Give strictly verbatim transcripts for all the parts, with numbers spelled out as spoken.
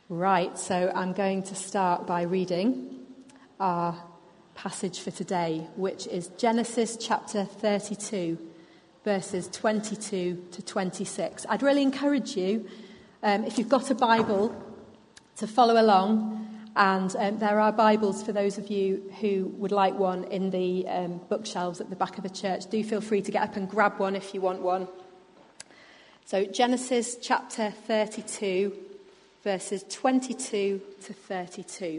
Right, so I'm going to start by reading our passage for today, which is Genesis chapter thirty-two, verses twenty-two to twenty-six. I'd really encourage you, um, if you've got a Bible, to follow along. And um, there are Bibles for those of you who would like one in the um, bookshelves at the back of the church. Do feel free to get up and grab one if you want one. So Genesis chapter thirty-two, verses twenty-two to thirty-two.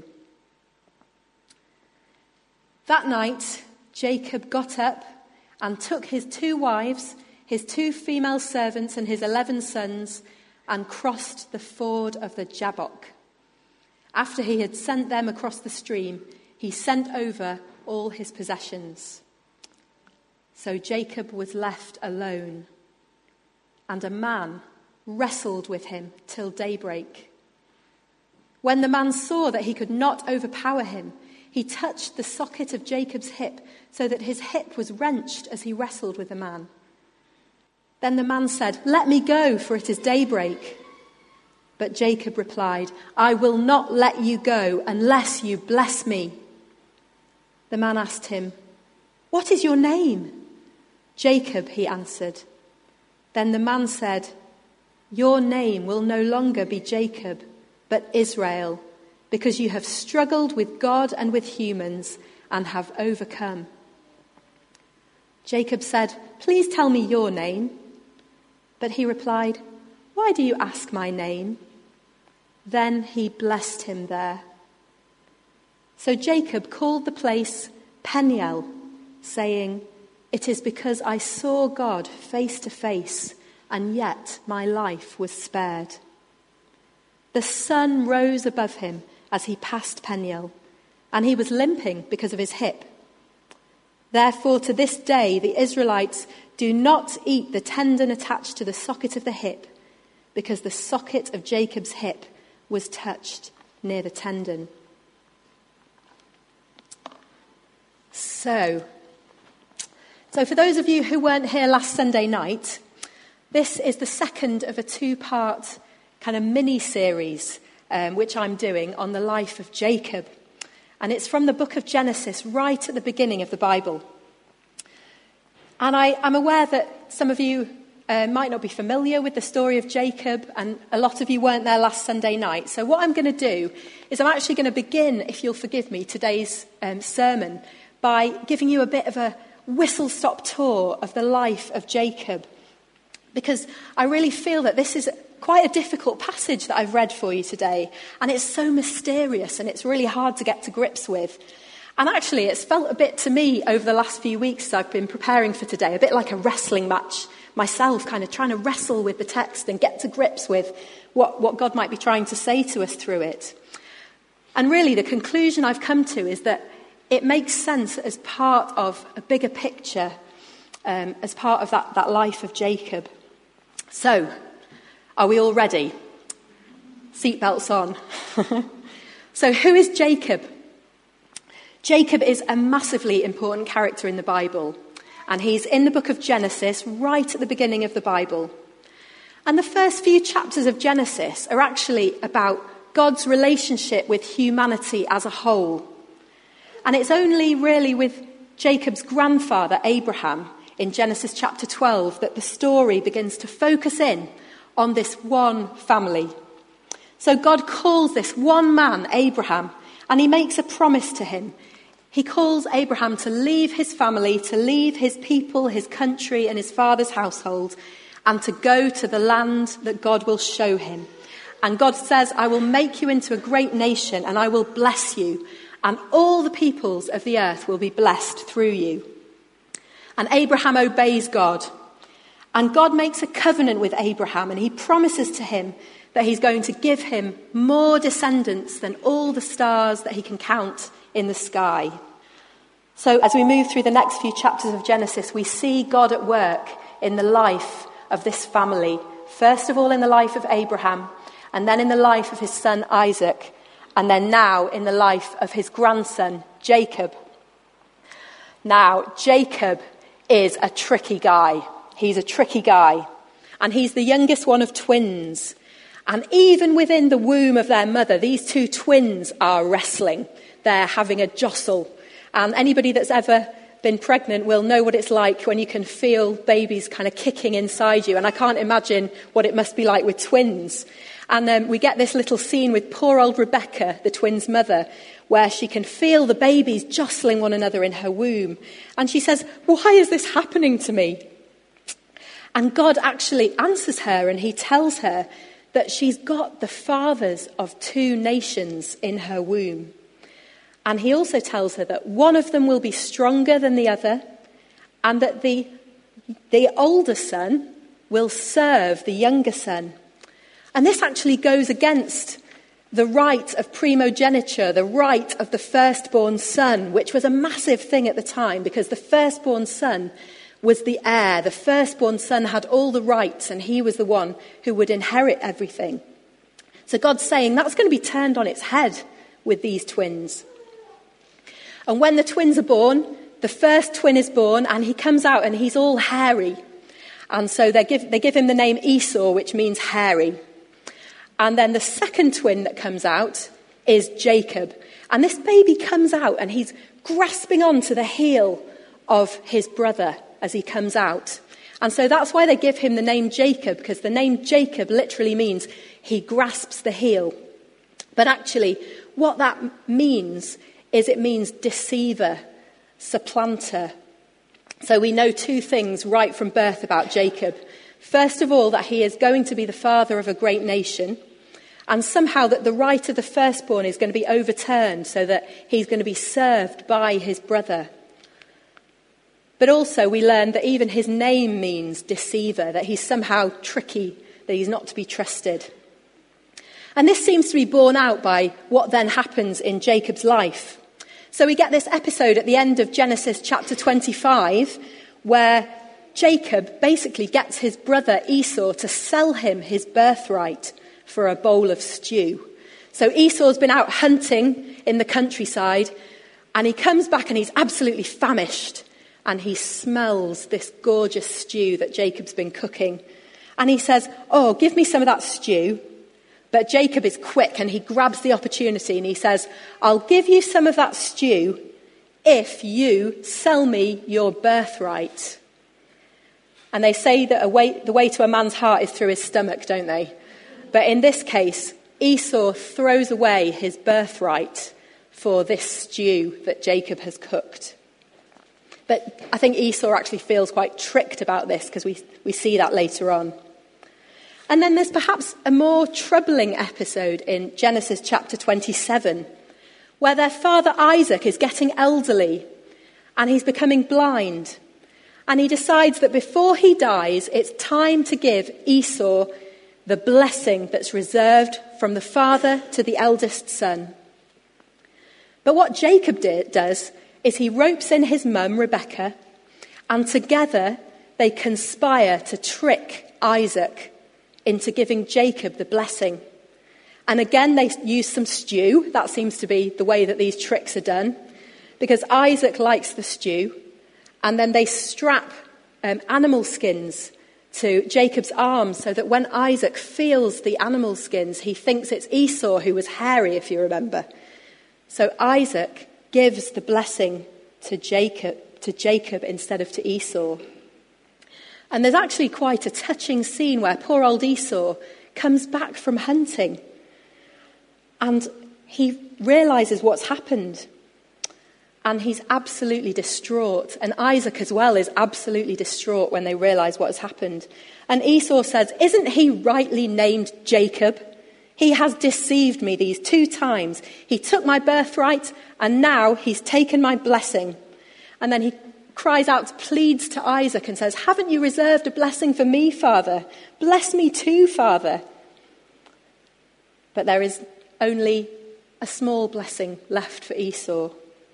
That night, Jacob got up and took his two wives, his two female servants and his eleven sons, and crossed the ford of the Jabbok. After he had sent them across the stream, he sent over all his possessions. So Jacob was left alone, and a man wrestled with him till daybreak. When the man saw that he could not overpower him, he touched the socket of Jacob's hip so that his hip was wrenched as he wrestled with the man. Then the man said, "Let me go, for it is daybreak." But Jacob replied, "I will not let you go unless you bless me." The man asked him, "What is your name?" "Jacob," he answered. Then the man said, "Your name will no longer be Jacob, but Israel, because you have struggled with God and with humans and have overcome." Jacob said, "Please tell me your name." But he replied, "Why do you ask my name?" Then he blessed him there. So Jacob called the place Peniel, saying, "It is because I saw God face to face, and yet my life was spared." The sun rose above him as he passed Peniel, and he was limping because of his hip. Therefore, to this day, the Israelites do not eat the tendon attached to the socket of the hip, because the socket of Jacob's hip was touched near the tendon. So, so for those of you who weren't here last Sunday night, this is the second of a two-part kind of mini-series um, which I'm doing on the life of Jacob. And it's from the book of Genesis, right at the beginning of the Bible. And I, I'm aware that some of you uh, might not be familiar with the story of Jacob, and a lot of you weren't there last Sunday night. So what I'm going to do is I'm actually going to begin, if you'll forgive me, today's um, sermon by giving you a bit of a whistle-stop tour of the life of Jacob, because I really feel that this is quite a difficult passage that I've read for you today, and it's so mysterious and it's really hard to get to grips with. And actually, it's felt a bit to me over the last few weeks as I've been preparing for today, a bit like a wrestling match myself, kind of trying to wrestle with the text and get to grips with what, what God might be trying to say to us through it. And really, the conclusion I've come to is that it makes sense as part of a bigger picture, um, as part of that, that life of Jacob. So, are we all ready? Seatbelts on. So, who is Jacob? Jacob is a massively important character in the Bible, and he's in the book of Genesis, right at the beginning of the Bible. And the first few chapters of Genesis are actually about God's relationship with humanity as a whole. And it's only really with Jacob's grandfather, Abraham, in Genesis chapter twelve, that the story begins to focus in on this one family. So God calls this one man, Abraham, and he makes a promise to him. He calls Abraham to leave his family, to leave his people, his country, and his father's household, and to go to the land that God will show him. And God says, "I will make you into a great nation, and I will bless you, and all the peoples of the earth will be blessed through you." And Abraham obeys God. And God makes a covenant with Abraham, and he promises to him that he's going to give him more descendants than all the stars that he can count in the sky. So as we move through the next few chapters of Genesis, we see God at work in the life of this family. First of all, in the life of Abraham, and then in the life of his son Isaac, and then now in the life of his grandson Jacob. Now, Jacob is a tricky guy. He's a tricky guy. And he's the youngest one of twins. And even within the womb of their mother, these two twins are wrestling. They're having a jostle. And anybody that's ever been pregnant will know what it's like when you can feel babies kind of kicking inside you. And I can't imagine what it must be like with twins. And um, we get this little scene with poor old Rebecca, the twins' mother, where she can feel the babies jostling one another in her womb. And she says, "Why is this happening to me?" And God actually answers her, and he tells her that she's got the fathers of two nations in her womb. And he also tells her that one of them will be stronger than the other, and that the, the older son will serve the younger son. And this actually goes against the right of primogeniture, the right of the firstborn son, which was a massive thing at the time, because the firstborn son was the heir. The firstborn son had all the rights, and he was the one who would inherit everything. So God's saying that's going to be turned on its head with these twins. And when the twins are born, the first twin is born, and he comes out and he's all hairy. And so they give, they give him the name Esau, which means hairy. And then the second twin that comes out is Jacob. And this baby comes out and he's grasping onto the heel of his brother as he comes out. And so that's why they give him the name Jacob, because the name Jacob literally means he grasps the heel. But actually, what that means is it means deceiver, supplanter. So we know two things right from birth about Jacob. First of all, that he is going to be the father of a great nation, and somehow that the right of the firstborn is going to be overturned so that he's going to be served by his brother. But also we learn that even his name means deceiver, that he's somehow tricky, that he's not to be trusted. And this seems to be borne out by what then happens in Jacob's life. So we get this episode at the end of Genesis chapter twenty-five, where Jacob basically gets his brother Esau to sell him his birthright for a bowl of stew. So Esau's been out hunting in the countryside, and he comes back and he's absolutely famished, and he smells this gorgeous stew that Jacob's been cooking. And he says, "Oh, give me some of that stew." But Jacob is quick, and he grabs the opportunity and he says, "I'll give you some of that stew if you sell me your birthright." And they say that a way, the way to a man's heart is through his stomach, don't they? But in this case, Esau throws away his birthright for this stew that Jacob has cooked. But I think Esau actually feels quite tricked about this, because we, we see that later on. And then there's perhaps a more troubling episode in Genesis chapter twenty-seven, where their father Isaac is getting elderly and he's becoming blind. And he decides that before he dies, it's time to give Esau the blessing that's reserved from the father to the eldest son. But what Jacob did, does is he ropes in his mum, Rebecca, and together they conspire to trick Isaac into giving Jacob the blessing. And again, they use some stew. That seems to be the way that these tricks are done, because Isaac likes the stew. And then they strap um, animal skins to Jacob's arms so that when Isaac feels the animal skins, he thinks it's Esau, who was hairy, if you remember. So Isaac gives the blessing to Jacob, to Jacob instead of to Esau. And there's actually quite a touching scene where poor old Esau comes back from hunting and he realizes what's happened, and he's absolutely distraught. And Isaac as well is absolutely distraught when they realize what has happened. And Esau says, "Isn't he rightly named Jacob? He has deceived me these two times. He took my birthright, and now he's taken my blessing." And then he cries out, pleads to Isaac and says, "Haven't you reserved a blessing for me, Father? Bless me too, Father." But there is only a small blessing left for Esau.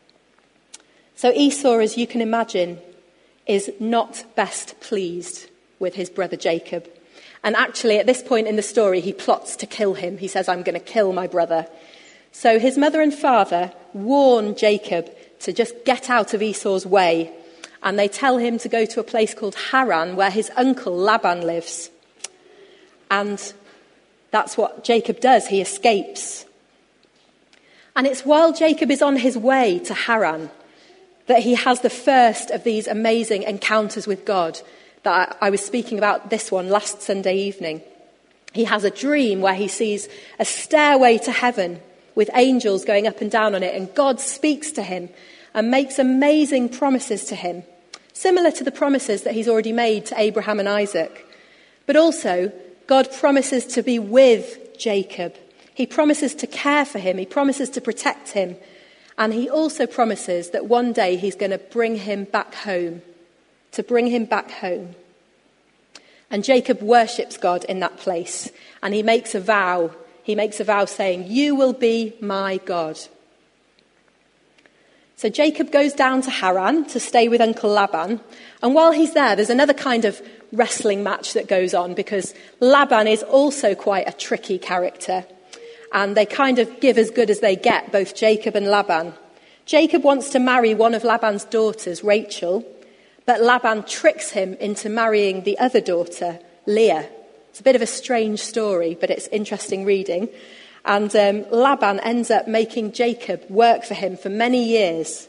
So Esau, as you can imagine, is not best pleased with his brother Jacob. And actually, at this point in the story, he plots to kill him. He says, "I'm going to kill my brother." So his mother and father warn Jacob to just get out of Esau's way. And they tell him to go to a place called Haran, where his uncle Laban lives. And That's what Jacob does. He escapes. And it's while Jacob is on his way to Haran that he has the first of these amazing encounters with God that I was speaking about this one last Sunday evening. He has a dream where he sees a stairway to heaven with angels going up and down on it, and God speaks to him and makes amazing promises to him, similar to the promises that he's already made to Abraham and Isaac. But also, God promises to be with Jacob. He promises to care for him. He promises to protect him. And he also promises that one day he's going to bring him back home, to bring him back home. And Jacob worships God in that place, and he makes a vow. He makes a vow saying, "You will be my God." So Jacob goes down to Haran to stay with Uncle Laban. And while he's there, there's another kind of wrestling match that goes on, because Laban is also quite a tricky character. And they kind of give as good as they get, both Jacob and Laban. Jacob wants to marry one of Laban's daughters, Rachel, but Laban tricks him into marrying the other daughter, Leah. It's a bit of a strange story, but it's interesting reading. And um, Laban ends up making Jacob work for him for many years.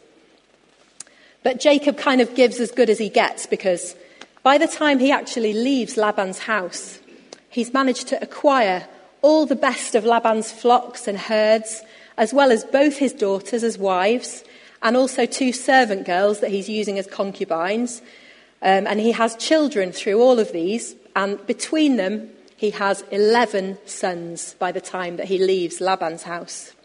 But Jacob kind of gives as good as he gets, because by the time he actually leaves Laban's house, he's managed to acquire all the best of Laban's flocks and herds, as well as both his daughters as wives, and also two servant girls that he's using as concubines. Um, and he has children through all of these, and between them, he has eleven sons by the time that he leaves Laban's house.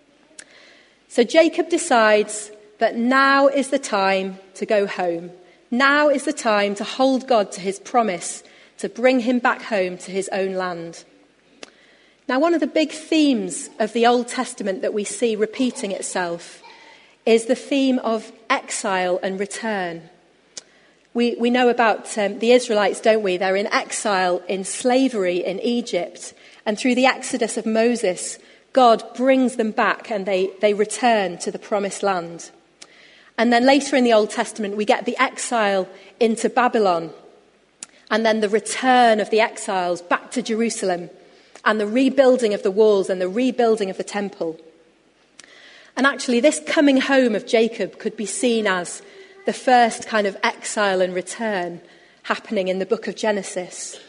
So Jacob decides that now is the time to go home. Now is the time to hold God to his promise to bring him back home to his own land. Now, one of the big themes of the Old Testament that we see repeating itself is the theme of exile and return. We, we know about um, the Israelites, don't we? They're in exile, in slavery in Egypt. And through the exodus of Moses, God brings them back and they, they return to the promised land. And then later in the Old Testament, we get the exile into Babylon. And then the return of the exiles back to Jerusalem, and the rebuilding of the walls and the rebuilding of the temple. And actually, this coming home of Jacob could be seen as the first kind of exile and return happening in the book of Genesis.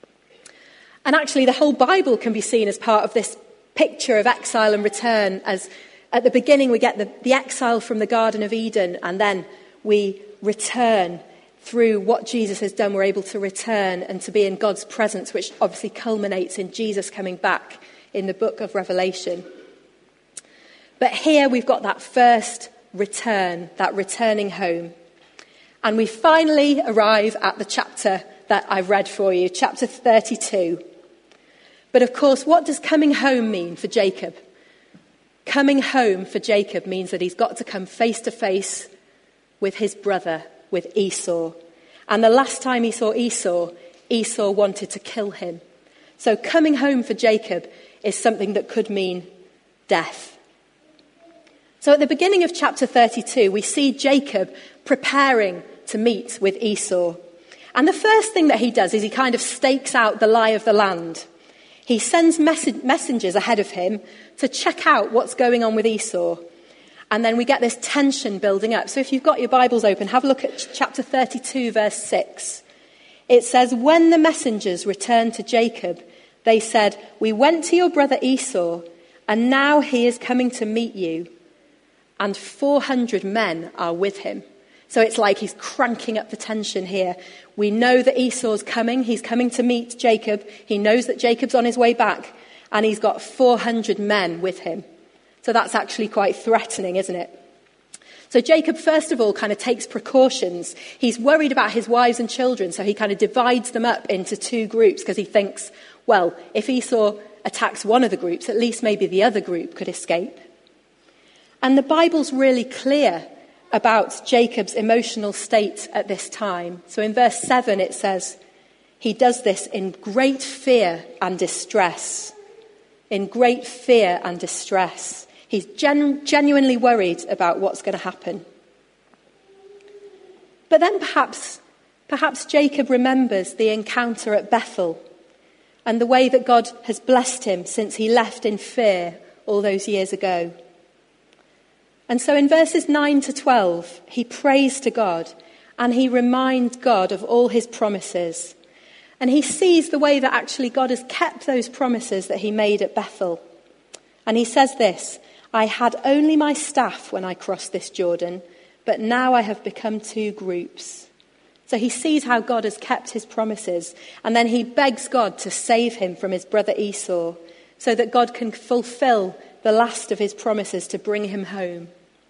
And actually, the whole Bible can be seen as part of this picture of exile and return, as at the beginning we get the, the exile from the Garden of Eden, and then we return through what Jesus has done. We're able to return and to be in God's presence, which obviously culminates in Jesus coming back in the book of Revelation. But here we've got that first return, that returning home. And we finally arrive at the chapter that I've read for you, chapter thirty-two. But of course, what does coming home mean for Jacob? Coming home for Jacob means that he's got to come face to face with his brother, with Esau. And the last time he saw Esau, Esau wanted to kill him. So coming home for Jacob is something that could mean death. So at the beginning of chapter thirty-two, we see Jacob preparing to meet with Esau. And the first thing that he does is he kind of stakes out the lie of the land. He sends mess- messengers ahead of him to check out what's going on with Esau. And then we get this tension building up. So if you've got your Bibles open, have a look at chapter thirty-two, verse six. It says, "When the messengers returned to Jacob, they said, 'We went to your brother Esau, and now he is coming to meet you, and four hundred men are with him.'" So it's like he's cranking up the tension here. We know that Esau's coming. He's coming to meet Jacob. He knows that Jacob's on his way back, and he's got four hundred men with him. So that's actually quite threatening, isn't it? So Jacob, first of all, kind of takes precautions. He's worried about his wives and children, so he kind of divides them up into two groups, because he thinks, well, if Esau attacks one of the groups, at least maybe the other group could escape. And the Bible's really clear about Jacob's emotional state at this time. So in verse seven it says, he does this in great fear and distress. In great fear and distress. He's gen- genuinely worried about what's going to happen. But then perhaps, perhaps Jacob remembers the encounter at Bethel, and the way that God has blessed him since he left in fear all those years ago. And so in verses nine to twelve, he prays to God and he reminds God of all his promises. And he sees the way that actually God has kept those promises that he made at Bethel. And he says this, I had only my staff when I crossed this Jordan, but now I have become two groups. So he sees how God has kept his promises, and then he begs God to save him from his brother Esau, so that God can fulfill the last of his promises to bring him home.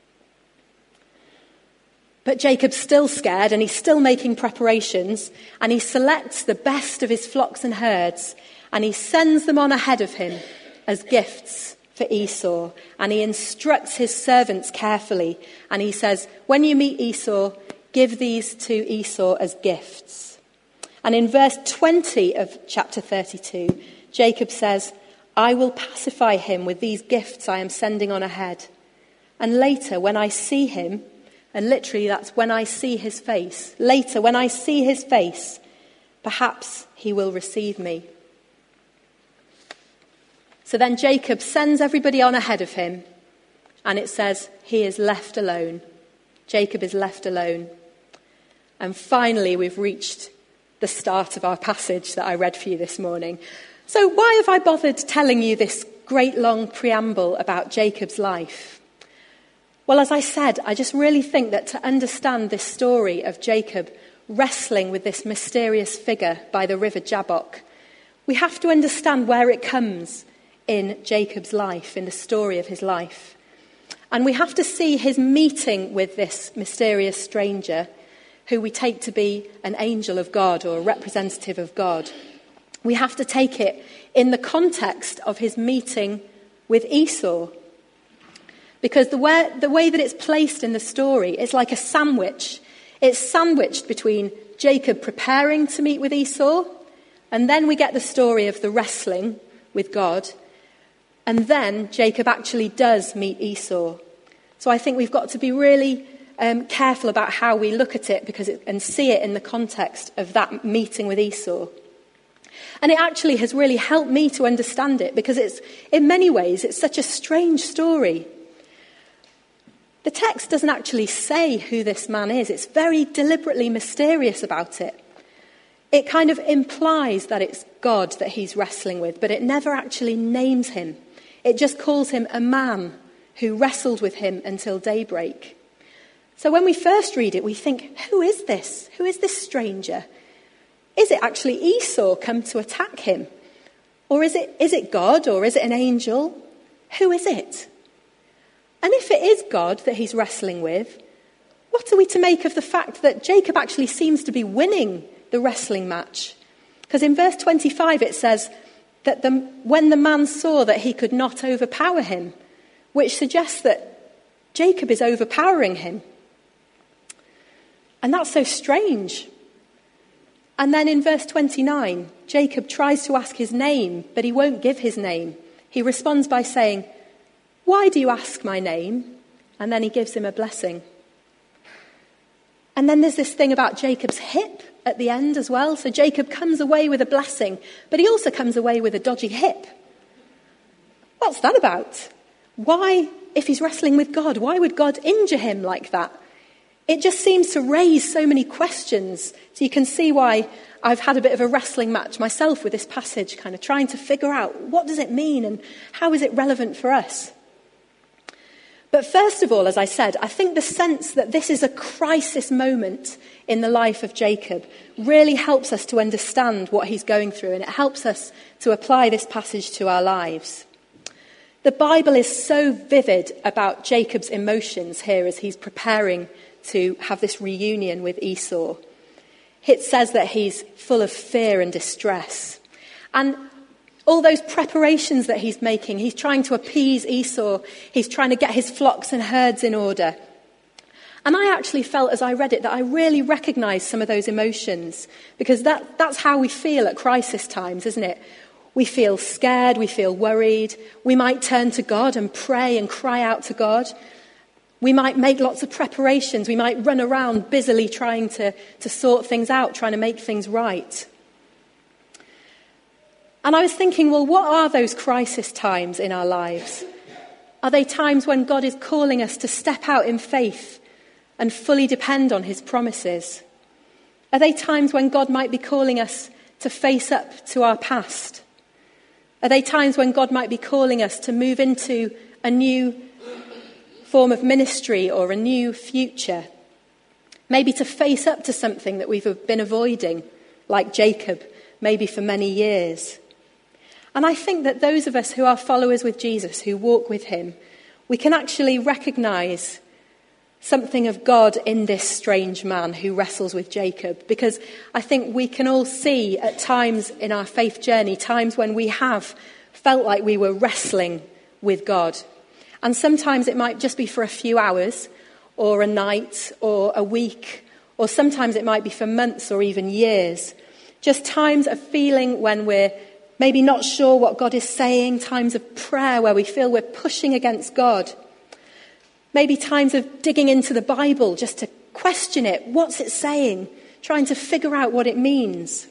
But Jacob's still scared, and he's still making preparations, and he selects the best of his flocks and herds, and he sends them on ahead of him as gifts for Esau. And he instructs his servants carefully, and he says, when you meet Esau, give these to Esau as gifts. And in verse twenty of chapter thirty-two, Jacob says, I will pacify him with these gifts I am sending on ahead. And later, when I see him, and literally that's when I see his face, later when I see his face, perhaps he will receive me. So then Jacob sends everybody on ahead of him, and it says he is left alone. Jacob is left alone. And finally, we've reached the start of our passage that I read for you this morning. So why have I bothered telling you this great long preamble about Jacob's life? Well, as I said, I just really think that to understand this story of Jacob wrestling with this mysterious figure by the river Jabbok, we have to understand where it comes in Jacob's life, in the story of his life. And we have to see his meeting with this mysterious stranger, who we take to be an angel of God or a representative of God. We have to take it in the context of his meeting with Esau. Because the way, the way that it's placed in the story is like a sandwich. It's sandwiched between Jacob preparing to meet with Esau, and then we get the story of the wrestling with God, and then Jacob actually does meet Esau. So I think we've got to be really um, careful about how we look at it, because it, and see it in the context of that meeting with Esau. And it actually has really helped me to understand it, because it's, in many ways, it's such a strange story. The text doesn't actually say who this man is. It's very deliberately mysterious about it. It kind of implies that it's God that he's wrestling with, but it never actually names him. It just calls him a man who wrestled with him until daybreak. So when we first read it, we think, who is this? Who is this stranger? Is it actually Esau come to attack him? Or is it, is it God, or is it an angel? Who is it? And if it is God that he's wrestling with, what are we to make of the fact that Jacob actually seems to be winning the wrestling match? Because in verse twenty-five it says that the, when the man saw that he could not overpower him, which suggests that Jacob is overpowering him. And that's so strange. And then in verse twenty-nine, Jacob tries to ask his name, but he won't give his name. He responds by saying, why do you ask my name? And then he gives him a blessing. And then there's this thing about Jacob's hip at the end as well. So Jacob comes away with a blessing, but he also comes away with a dodgy hip. What's that about? Why, if he's wrestling with God, why would God injure him like that? It just seems to raise so many questions. So you can see why I've had a bit of a wrestling match myself with this passage, kind of trying to figure out what does it mean and how is it relevant for us? But first of all, as I said, I think the sense that this is a crisis moment in the life of Jacob really helps us to understand what he's going through, and it helps us to apply this passage to our lives. The Bible is so vivid about Jacob's emotions here as he's preparing to have this reunion with Esau. It says that he's full of fear and distress. And all those preparations that he's making, he's trying to appease Esau. He's trying to get his flocks and herds in order. And I actually felt as I read it that I really recognised some of those emotions, because that, that's how we feel at crisis times, isn't it? We feel scared, we feel worried. We might turn to God and pray and cry out to God. We might make lots of preparations. We might run around busily trying to, to sort things out, trying to make things right. And I was thinking, well, what are those crisis times in our lives? Are they times when God is calling us to step out in faith and fully depend on his promises? Are they times when God might be calling us to face up to our past? Are they times when God might be calling us to move into a new form of ministry or a new future? Maybe to face up to something that we've been avoiding, like Jacob, maybe for many years. And I think that those of us who are followers with Jesus, who walk with him, we can actually recognise something of God in this strange man who wrestles with Jacob. Because I think we can all see at times in our faith journey, times when we have felt like we were wrestling with God. And sometimes it might just be for a few hours, or a night, or a week, or sometimes it might be for months or even years. Just times of feeling when we're maybe not sure what God is saying, times of prayer where we feel we're pushing against God. Maybe times of digging into the Bible just to question it. What's it saying? Trying to figure out what it means.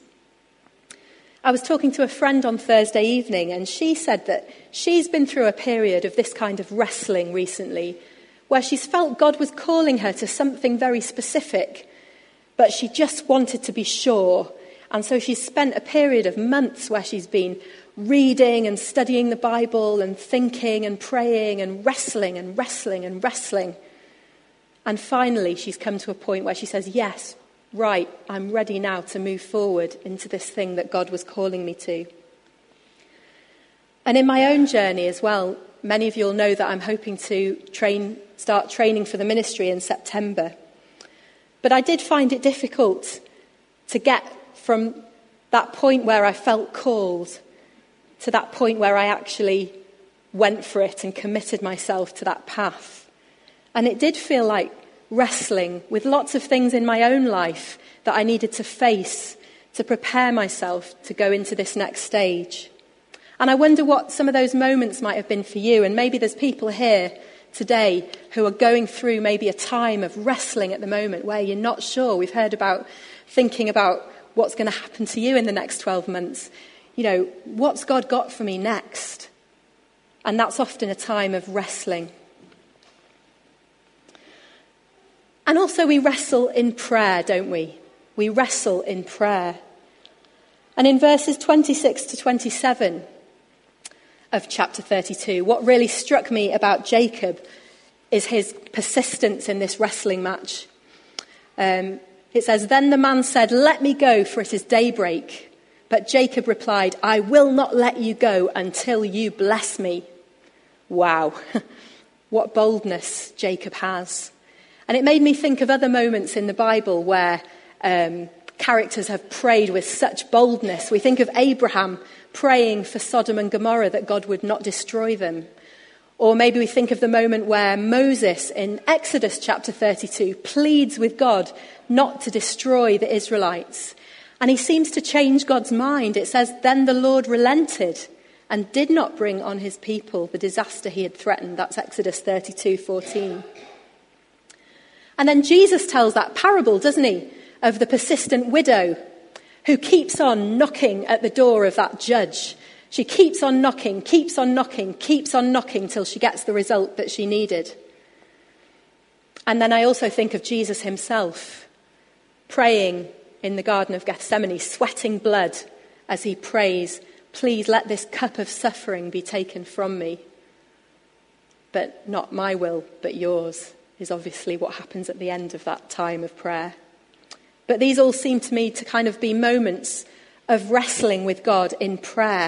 I was talking to a friend on Thursday evening, and she said that she's been through a period of this kind of wrestling recently, where she's felt God was calling her to something very specific, but she just wanted to be sure. And so she's spent a period of months where she's been reading and studying the Bible and thinking and praying and wrestling and wrestling and wrestling. And finally, she's come to a point where she says, yes, right, I'm ready now to move forward into this thing that God was calling me to. And in my own journey as well, many of you will know that I'm hoping to train, start training for the ministry in September. But I did find it difficult to get from that point where I felt called to that point where I actually went for it and committed myself to that path. And it did feel like wrestling with lots of things in my own life that I needed to face to prepare myself to go into this next stage. And I wonder what some of those moments might have been for you. And maybe there's people here today who are going through maybe a time of wrestling at the moment where you're not sure. We've heard about thinking about what's going to happen to you in the next twelve months. You know, what's God got for me next? And that's often a time of wrestling. And also we wrestle in prayer, don't we? We wrestle in prayer. And in verses twenty-six to twenty-seven of chapter thirty-two, what really struck me about Jacob is his persistence in this wrestling match. Um, it says, then the man said, let me go, for it is daybreak. But Jacob replied, I will not let you go until you bless me. Wow, what boldness Jacob has. And it made me think of other moments in the Bible where um, characters have prayed with such boldness. We think of Abraham praying for Sodom and Gomorrah that God would not destroy them. Or maybe we think of the moment where Moses in Exodus chapter thirty-two pleads with God not to destroy the Israelites. And he seems to change God's mind. It says, then the Lord relented and did not bring on his people the disaster he had threatened. That's Exodus thirty-two fourteen. And then Jesus tells that parable, doesn't he, of the persistent widow who keeps on knocking at the door of that judge. She keeps on knocking, keeps on knocking, keeps on knocking till she gets the result that she needed. And then I also think of Jesus himself praying in the Garden of Gethsemane, sweating blood as he prays, please let this cup of suffering be taken from me. But not my will, but yours, is obviously what happens at the end of that time of prayer. But these all seem to me to kind of be moments of wrestling with God in prayer.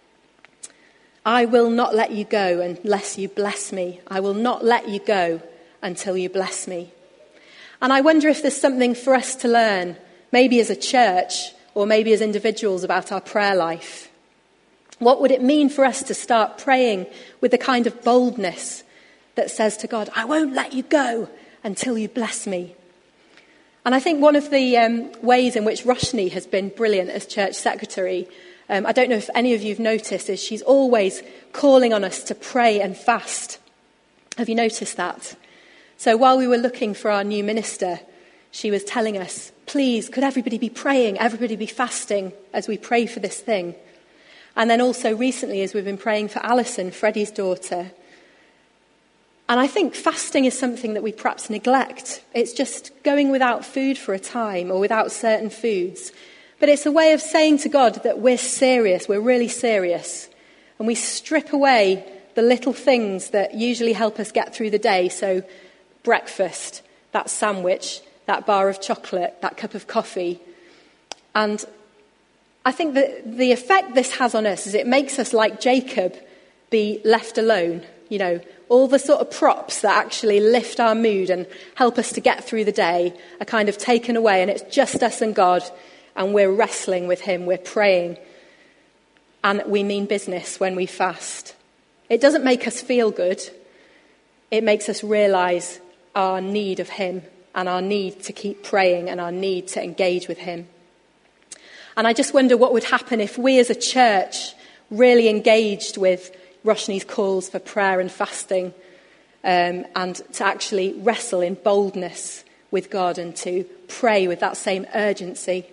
I will not let you go unless you bless me. I will not let you go until you bless me. And I wonder if there's something for us to learn, maybe as a church or maybe as individuals, about our prayer life. What would it mean for us to start praying with the kind of boldness that says to God, I won't let you go until you bless me? And I think one of the um, ways in which Roshni has been brilliant as church secretary, um, I don't know if any of you have noticed, is she's always calling on us to pray and fast. Have you noticed that? So while we were looking for our new minister, she was telling us, please, could everybody be praying, everybody be fasting as we pray for this thing? And then also recently, as we've been praying for Alison, Freddie's daughter. And I think fasting is something that we perhaps neglect. It's just going without food for a time or without certain foods. But it's a way of saying to God that we're serious, we're really serious. And we strip away the little things that usually help us get through the day. So breakfast, that sandwich, that bar of chocolate, that cup of coffee. And I think that the effect this has on us is it makes us, like Jacob, be left alone. You know, all the sort of props that actually lift our mood and help us to get through the day are kind of taken away, and it's just us and God, and we're wrestling with him, we're praying, and we mean business when we fast. It doesn't make us feel good. It makes us realise our need of him and our need to keep praying and our need to engage with him. And I just wonder what would happen if we as a church really engaged with Roshni's calls for prayer and fasting, um, and to actually wrestle in boldness with God and to pray with that same urgency.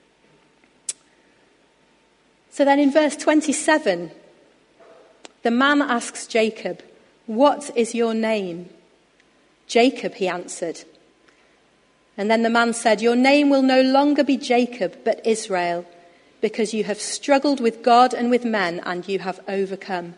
So then in verse twenty-seven, the man asks Jacob, "What is your name?" "Jacob," he answered. And then the man said, "Your name will no longer be Jacob, but Israel, because you have struggled with God and with men, and you have overcome."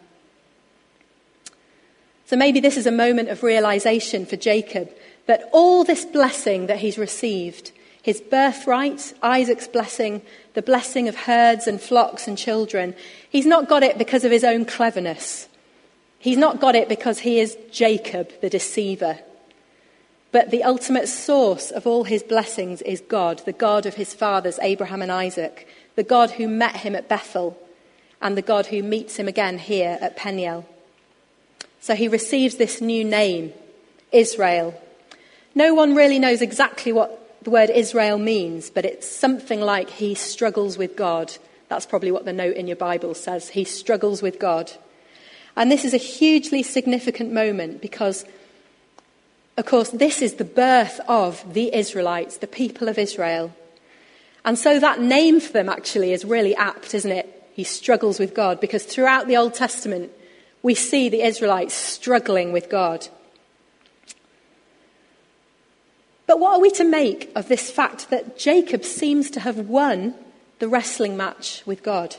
So maybe this is a moment of realization for Jacob that all this blessing that he's received, his birthright, Isaac's blessing, the blessing of herds and flocks and children, he's not got it because of his own cleverness. He's not got it because he is Jacob, the deceiver. But the ultimate source of all his blessings is God, the God of his fathers, Abraham and Isaac, the God who met him at Bethel, and the God who meets him again here at Peniel. So he receives this new name, Israel. No one really knows exactly what the word Israel means, but it's something like he struggles with God. That's probably what the note in your Bible says. He struggles with God. And this is a hugely significant moment because, of course, this is the birth of the Israelites, the people of Israel. And so that name for them actually is really apt, isn't it? He struggles with God, because throughout the Old Testament, we see the Israelites struggling with God. But what are we to make of this fact that Jacob seems to have won the wrestling match with God?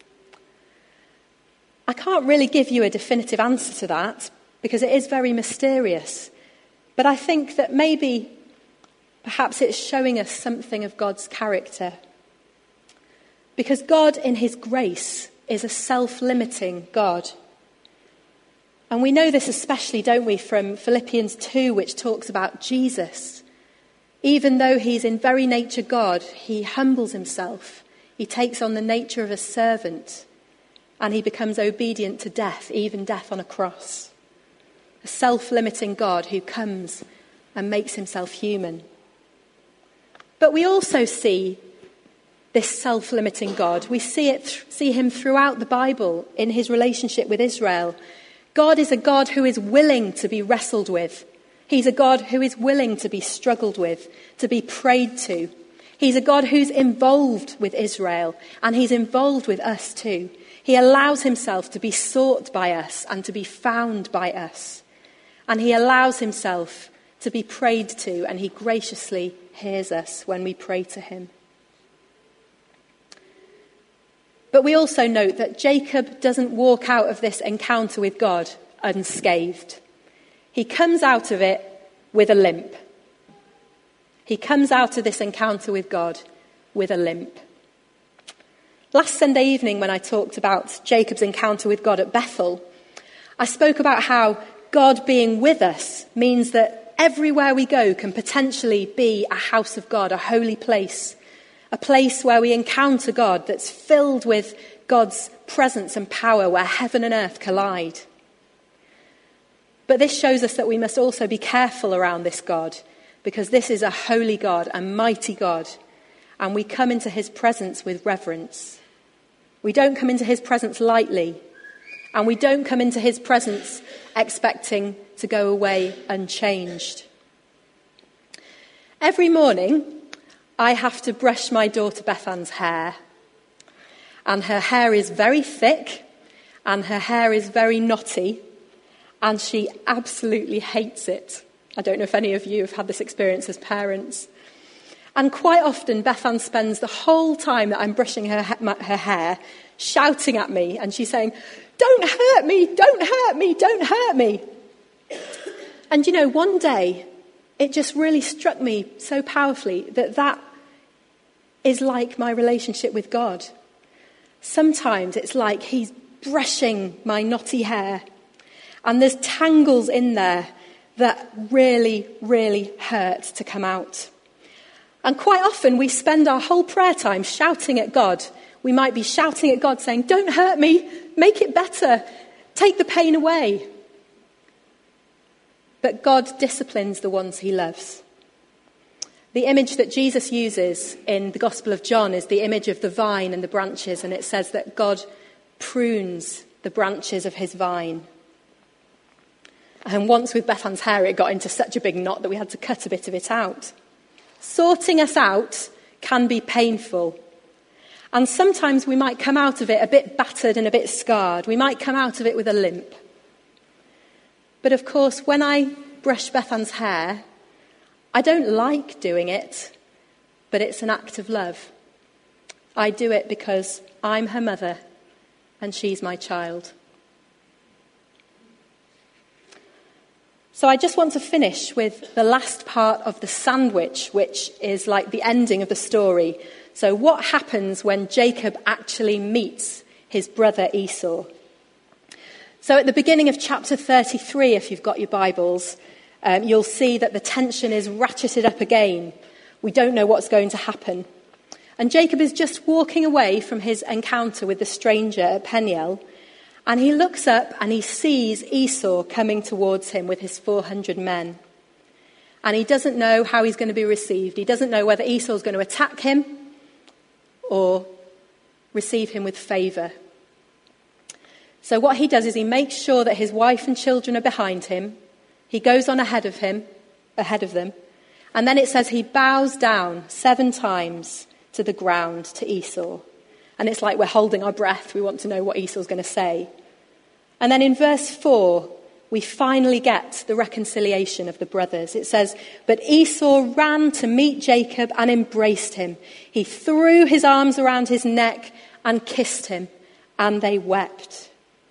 I can't really give you a definitive answer to that because it is very mysterious. But I think that maybe, perhaps it's showing us something of God's character. Because God in his grace is a self-limiting God. And we know this especially, don't we, from Philippians two, which talks about Jesus. Even though he's in very nature God, he humbles himself. He takes on the nature of a servant, and he becomes obedient to death, even death on a cross. A self-limiting God who comes and makes himself human. But we also see this self-limiting God. We see it, th- see him throughout the Bible in his relationship with Israel. God is a God who is willing to be wrestled with. He's a God who is willing to be struggled with, to be prayed to. He's a God who's involved with Israel, and he's involved with us too. He allows himself to be sought by us and to be found by us. And he allows himself to be prayed to, and he graciously hears us when we pray to him. But we also note that Jacob doesn't walk out of this encounter with God unscathed. He comes out of it with a limp. He comes out of this encounter with God with a limp. Last Sunday evening, when I talked about Jacob's encounter with God at Bethel, I spoke about how God being with us means that everywhere we go can potentially be a house of God, a holy place, a place where we encounter God that's filled with God's presence and power, where heaven and earth collide. But this shows us that we must also be careful around this God, because this is a holy God, a mighty God, and we come into his presence with reverence. We don't come into his presence lightly, and we don't come into his presence expecting to go away unchanged. Every morning, I have to brush my daughter Bethan's hair. and her hair is very thick, and her hair is very knotty, and she absolutely hates it. I don't know if any of you have had this experience as parents. And quite often, Bethan spends the whole time that I'm brushing her, her hair shouting at me, and she's saying, "Don't hurt me, don't hurt me, don't hurt me." And you know, one day, it just really struck me so powerfully that that is like my relationship with God. Sometimes it's like he's brushing my knotty hair, and there's tangles in there that really, really hurt to come out. And quite often we spend our whole prayer time shouting at God. We might be shouting at God saying, "Don't hurt me, make it better, take the pain away." But God disciplines the ones he loves. The image that Jesus uses in the Gospel of John is the image of the vine and the branches, and it says that God prunes the branches of his vine. And once with Bethan's hair, it got into such a big knot that we had to cut a bit of it out. Sorting us out can be painful. And sometimes we might come out of it a bit battered and a bit scarred. We might come out of it with a limp. But of course, when I brush Bethan's hair, I don't like doing it, but it's an act of love. I do it because I'm her mother and she's my child. So I just want to finish with the last part of the sandwich, which is like the ending of the story. So what happens when Jacob actually meets his brother Esau? So at the beginning of chapter thirty-three, if you've got your Bibles, um, you'll see that the tension is ratcheted up again. We don't know what's going to happen. And Jacob is just walking away from his encounter with the stranger at Peniel, and he looks up and he sees Esau coming towards him with his four hundred men. And he doesn't know how he's going to be received. He doesn't know whether Esau's going to attack him or receive him with favour. So what he does is he makes sure that his wife and children are behind him. He goes on ahead of him, ahead of them. And then it says he bows down seven times to the ground to Esau. And it's like we're holding our breath. We want to know what Esau's going to say. And then in verse four, we finally get the reconciliation of the brothers. It says, "But Esau ran to meet Jacob and embraced him. He threw his arms around his neck and kissed him, and they wept."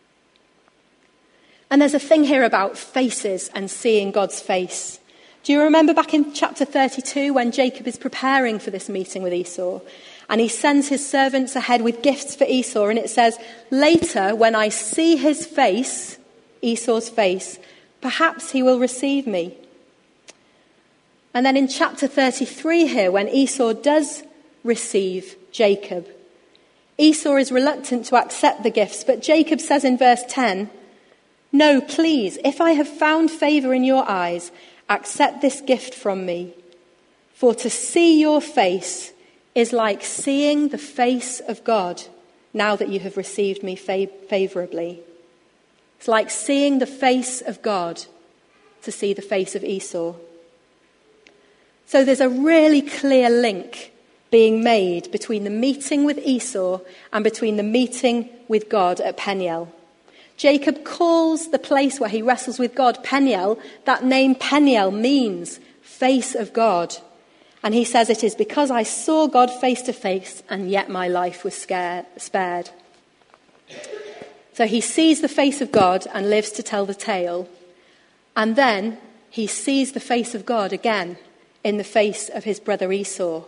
And there's a thing here about faces and seeing God's face. Do you remember back in chapter thirty-two when Jacob is preparing for this meeting with Esau? And he sends his servants ahead with gifts for Esau. And it says, "Later, when I see his face," Esau's face, "perhaps he will receive me." And then in chapter thirty-three here, when Esau does receive Jacob, Esau is reluctant to accept the gifts. But Jacob says in verse ten, "No, please, if I have found favour in your eyes, accept this gift from me. For to see your face is like seeing the face of God now that you have received me fav- favourably." It's like seeing the face of God to see the face of Esau. So there's a really clear link being made between the meeting with Esau and between the meeting with God at Peniel. Jacob calls the place where he wrestles with God Peniel. That name Peniel means face of God. And he says, "It is because I saw God face to face and yet my life was scared, spared." So he sees the face of God and lives to tell the tale. And then he sees the face of God again in the face of his brother Esau.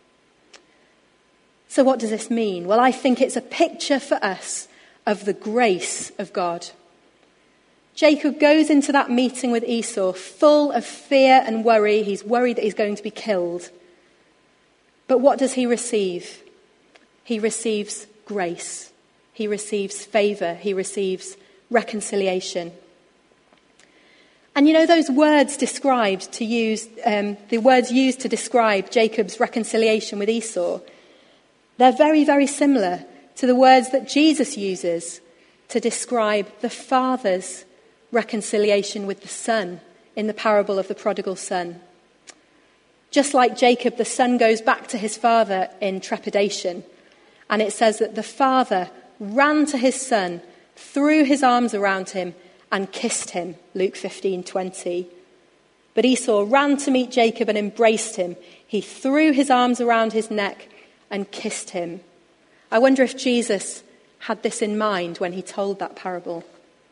So what does this mean? Well, I think it's a picture for us of the grace of God. Jacob goes into that meeting with Esau full of fear and worry. He's worried that he's going to be killed. But what does he receive? He receives grace. He receives favour. He receives reconciliation. And you know those words described to use, um, the words used to describe Jacob's reconciliation with Esau, they're very, very similar to the words that Jesus uses to describe the Father's reconciliation with the Son in the parable of the prodigal son. Just like Jacob, the son goes back to his father in trepidation. And it says that the father ran to his son, threw his arms around him and kissed him, Luke fifteen twenty. But Esau ran to meet Jacob and embraced him. He threw his arms around his neck and kissed him. I wonder if Jesus had this in mind when he told that parable.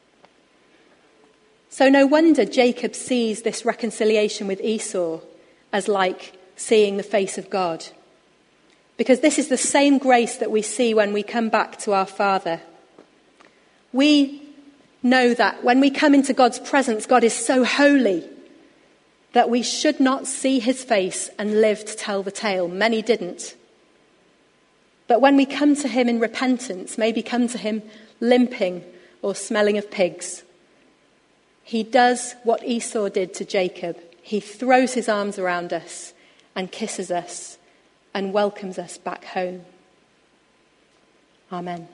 So no wonder Jacob sees this reconciliation with Esau as like seeing the face of God. Because this is the same grace that we see when we come back to our Father. We know that when we come into God's presence, God is so holy that we should not see his face and live to tell the tale. Many didn't. But when we come to him in repentance, maybe come to him limping or smelling of pigs, he does what Esau did to Jacob. He throws his arms around us and kisses us and welcomes us back home. Amen.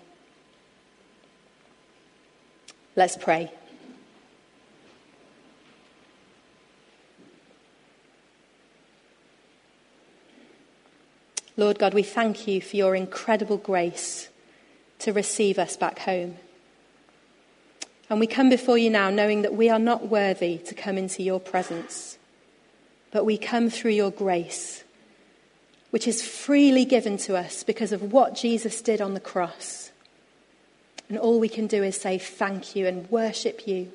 Let's pray. Lord God, we thank you for your incredible grace to receive us back home. And we come before you now knowing that we are not worthy to come into your presence, but we come through your grace, which is freely given to us because of what Jesus did on the cross. And all we can do is say thank you and worship you.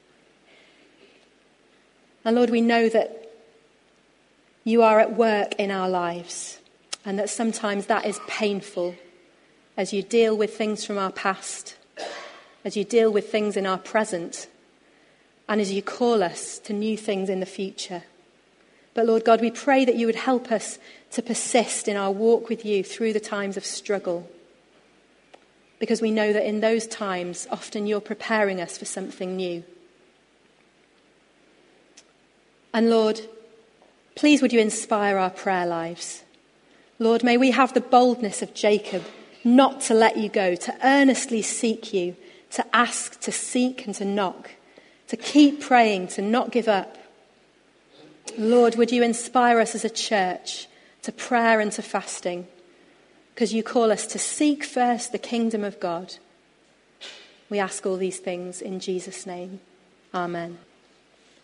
And Lord, we know that you are at work in our lives, and that sometimes that is painful as you deal with things from our past, as you deal with things in our present, and as you call us to new things in the future. But Lord God, we pray that you would help us to persist in our walk with you through the times of struggle, because we know that in those times, often you're preparing us for something new. And Lord, please would you inspire our prayer lives. Lord, may we have the boldness of Jacob not to let you go, to earnestly seek you, to ask, to seek and to knock, to keep praying, to not give up. Lord, would you inspire us as a church to prayer and to fasting, because you call us to seek first the kingdom of God. We ask all these things in Jesus' name. Amen.